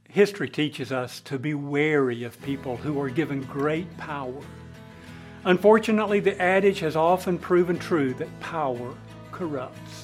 History teaches us to be wary of people who are given great power. Unfortunately, the adage has often proven true that power corrupts.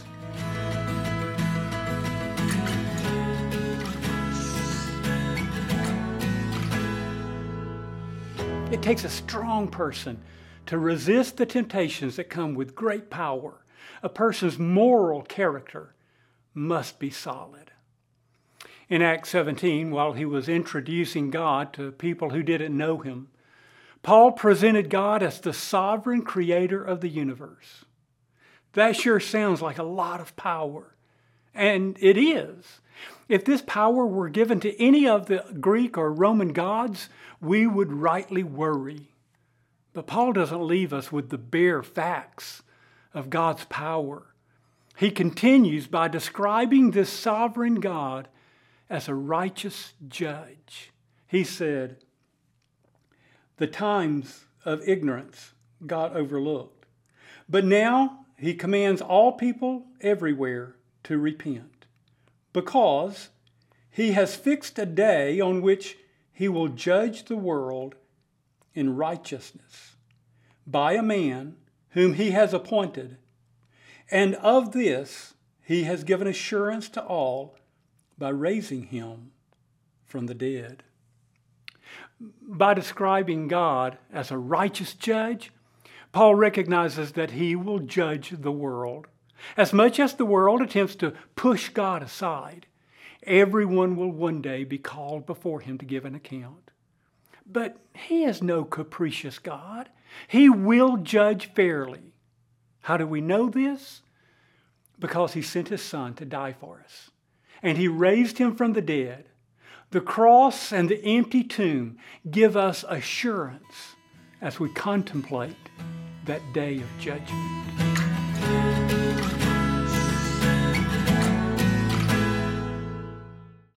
It takes a strong person to resist the temptations that come with great power. A person's moral character must be solid. In Acts 17, while he was introducing God to people who didn't know him, Paul presented God as the sovereign creator of the universe. That sure sounds like a lot of power, and it is. If this power were given to any of the Greek or Roman gods, we would rightly worry. But Paul doesn't leave us with the bare facts of God's power. He continues by describing this sovereign God as a righteous judge. He said, the times of ignorance God overlooked, but now he commands all people everywhere to repent, because he has fixed a day on which he will judge the world in righteousness by a man whom he has appointed, and of this he has given assurance to all by raising him from the dead. By describing God as a righteous judge, Paul recognizes that he will judge the world. As much as the world attempts to push God aside, everyone will one day be called before him to give an account. But he is no capricious God. He will judge fairly. How do we know this? Because he sent his Son to die for us, and he raised him from the dead. The cross and the empty tomb give us assurance as we contemplate that day of judgment.